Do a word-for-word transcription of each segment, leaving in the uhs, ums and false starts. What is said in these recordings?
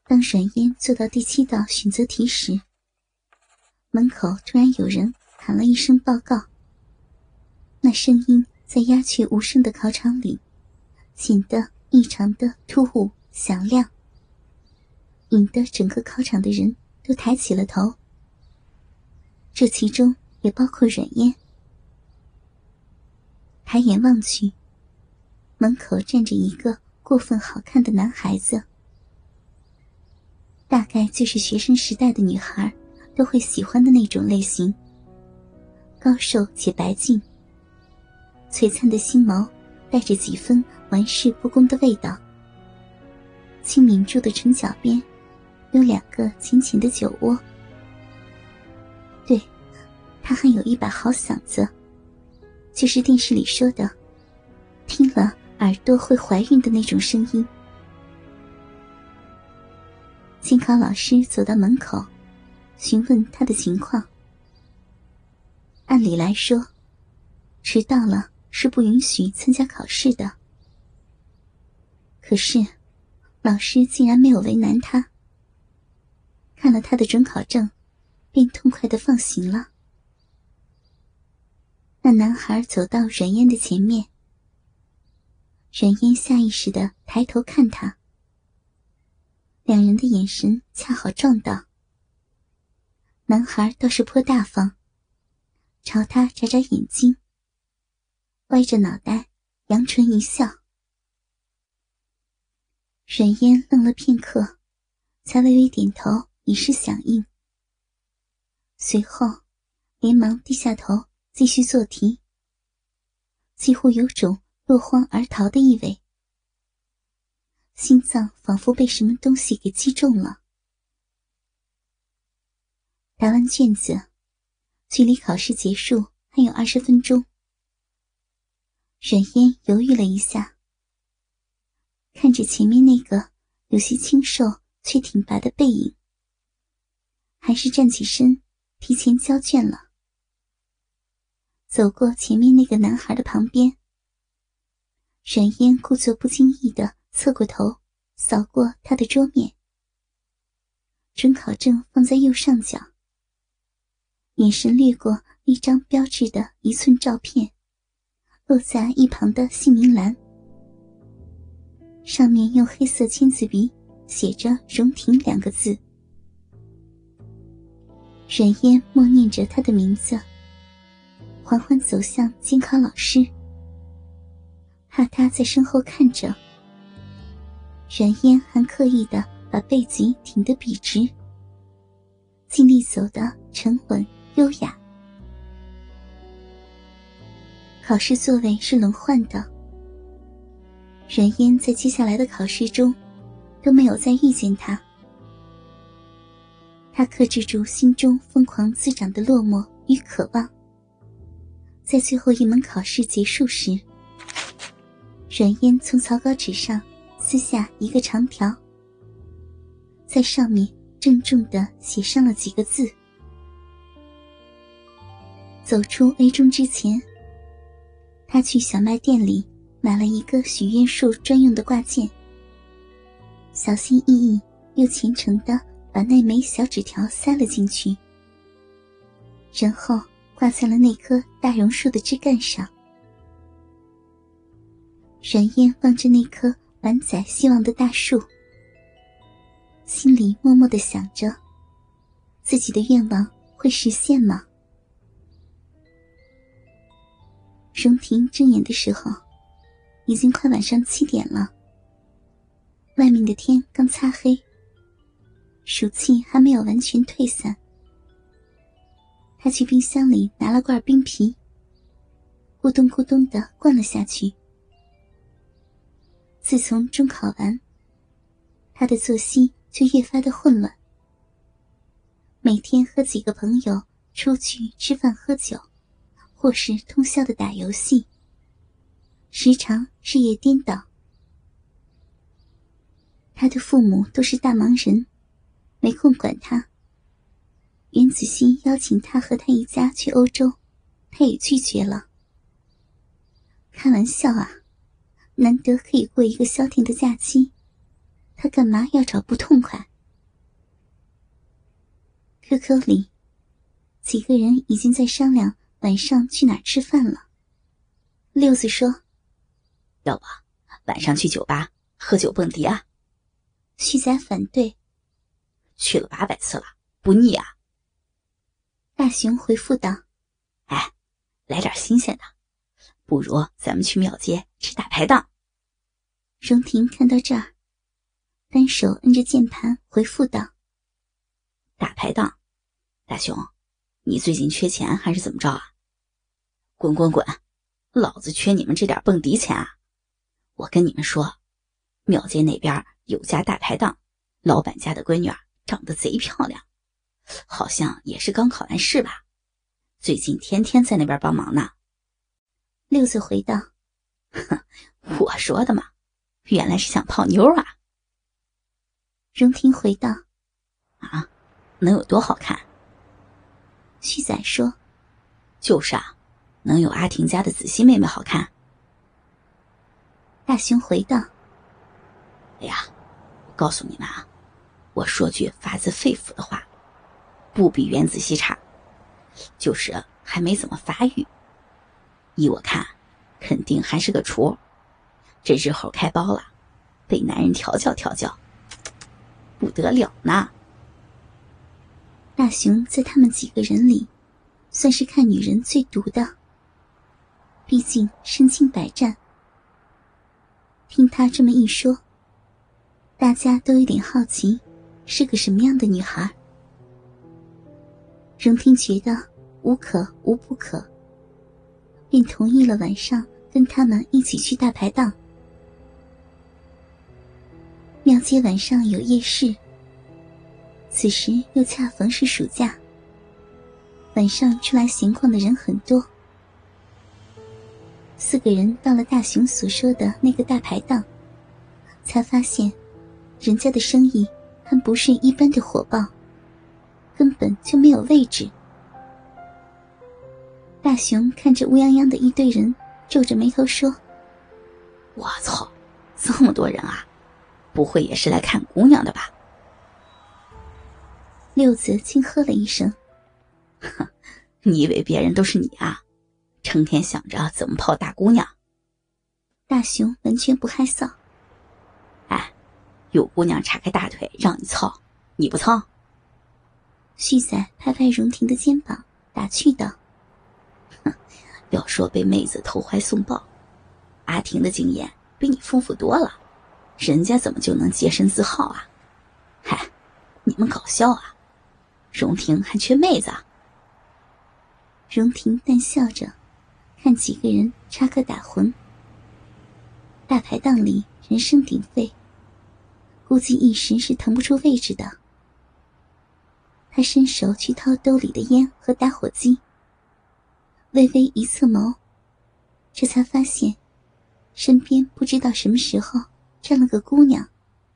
当阮嫣做到第七道选择题时，门口突然有人喊了一声报告。那声音在鸦雀无声的考场里显得异常的突兀响亮，引得整个考场的人都抬起了头，这其中也包括阮嫣。抬眼望去，门口站着一个过分好看的男孩子，大概就是学生时代的女孩都会喜欢的那种类型，高瘦且白净，璀璨的星眸带着几分玩世不恭的味道，轻抿住的唇角边有两个浅浅的酒窝。对，他还有一把好嗓子，就是电视里说的听了耳朵会怀孕的那种声音。监考老师走到门口询问他的情况。按理来说，迟到了是不允许参加考试的，可是老师竟然没有为难他，看了他的准考证便痛快地放行了。那男孩走到阮嫣的前面，阮嫣下意识地抬头看他，两人的眼神恰好撞到。男孩倒是颇大方，朝他眨眨眼睛，歪着脑袋扬唇一笑。阮嫣愣了片刻，才微微点头以示响应，随后连忙低下头继续做题，几乎有种落荒而逃的意味，心脏仿佛被什么东西给击中了。答完卷子，距离考试结束还有二十分钟。阮嫣犹豫了一下，看着前面那个有些清瘦却挺拔的背影，还是站起身提前交卷了。走过前面那个男孩的旁边，阮嫣故作不经意地侧过头扫过他的桌面，准考证放在右上角，眼神掠过一张标志的一寸照片，落在一旁的姓名栏，上面用黑色签字笔写着荣婷两个字。阮嫣默念着他的名字，缓缓走向监考老师，怕他在身后看着，阮嫣还刻意地把背脊挺得笔直，尽力走得沉稳优雅。考试座位是轮换的，阮嫣在接下来的考试中都没有再遇见他。他克制住心中疯狂滋长的落寞与渴望，在最后一门考试结束时，阮嫣从草稿纸上撕下一个长条，在上面郑重地写上了几个字。走出 A 中之前，他去小卖店里买了一个许愿树专用的挂件，小心翼翼又虔诚地把那枚小纸条塞了进去，然后挂在了那棵大榕树的枝干上。阮嫣望着那棵满载希望的大树，心里默默地想着，自己的愿望会实现吗？荣婷睁眼的时候，已经快晚上七点了，外面的天刚擦黑，暑气还没有完全退散。他去冰箱里拿了罐冰啤，咕咚咕咚地灌了下去。自从中考完，他的作息就越发的混乱，每天和几个朋友出去吃饭喝酒，或是通宵的打游戏，时常日夜颠倒。他的父母都是大忙人，没空管他。袁子熙邀请他和他一家去欧洲，他也拒绝了。开玩笑啊，难得可以过一个消停的假期，他干嘛要找不痛快？ Q Q 里，几个人已经在商量晚上去哪儿吃饭了。六子说：“ 要不晚上去酒吧喝酒蹦迪啊？” 旭仔反对：“ 去了八百次了，不腻啊？” 大雄回复道：“ 哎，来点新鲜的，不如咱们去庙街吃大排档。” 荣婷看到这儿，单手摁着键盘回复道：“ 大排档，大雄，你最近缺钱还是怎么着啊？滚滚滚，老子缺你们这点蹦迪钱啊！我跟你们说，庙街那边有家大排档，老板家的闺女长得贼漂亮，好像也是刚考完试吧，最近天天在那边帮忙呢。” 六子回道：“ 哼，我说的嘛，原来是想泡妞啊。” 荣婷回道：“ 啊，能有多好看？” 旭仔说：“ 就是啊，能有阿婷家的子熙妹妹好看。” 大雄回道：“ 哎呀，我告诉你们啊，我说句发自肺腑的话，不比袁子熙差，就是还没怎么发育。依我看，肯定还是个雏，这日后开包了，被男人调教调教，不得了呢。” 大雄在他们几个人里，算是看女人最毒的，毕竟身经百战。听他这么一说，大家都有点好奇，是个什么样的女孩。荣婷觉得无可无不可，便同意了晚上跟他们一起去大排档。庙街晚上有夜市，此时又恰逢是暑假，晚上出来闲逛的人很多。四个人到了大雄所说的那个大排档，才发现人家的生意还不是一般的火爆，根本就没有位置。大雄看着乌泱泱的一堆人，皱着眉头说：“ 我操，这么多人啊，不会也是来看姑娘的吧？” 六子轻喝了一声：“ 哼，你以为别人都是你啊？成天想着怎么泡大姑娘。” 大雄完全不害臊：“ 哎，有姑娘叉开大腿让你操，你不操？” 旭仔拍拍荣婷的肩膀，打趣道：“ 哼，要说被妹子投怀送抱，阿婷的经验比你丰富多了，人家怎么就能洁身自好啊？嗨，你们搞笑啊！荣婷还缺妹子啊？” 荣婷淡笑着看几个人插科打诨。大排档里人声鼎沸，估计一时是腾不出位置的。他伸手去掏兜里的烟和打火机，微微一侧眸，这才发现身边不知道什么时候站了个姑娘。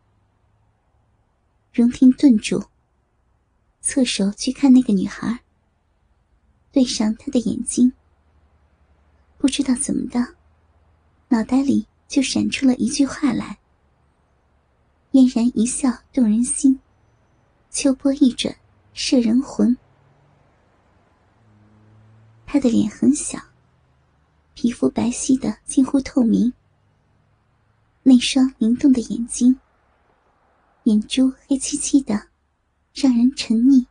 荣婷顿住，侧手去看那个女孩，对上她的眼睛，不知道怎么的，脑袋里就闪出了一句话来：“嫣然一笑动人心，秋波一转摄人魂。”她的脸很小，皮肤白皙的近乎透明，那双灵动的眼睛，眼珠黑漆漆的，让人沉溺。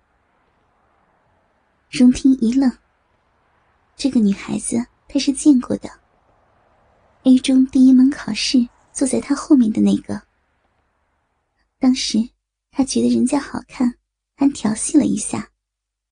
荣婷一愣，这个女孩子她是见过的， A 中第一门考试坐在她后面的那个。当时她觉得人家好看，还调戏了一下。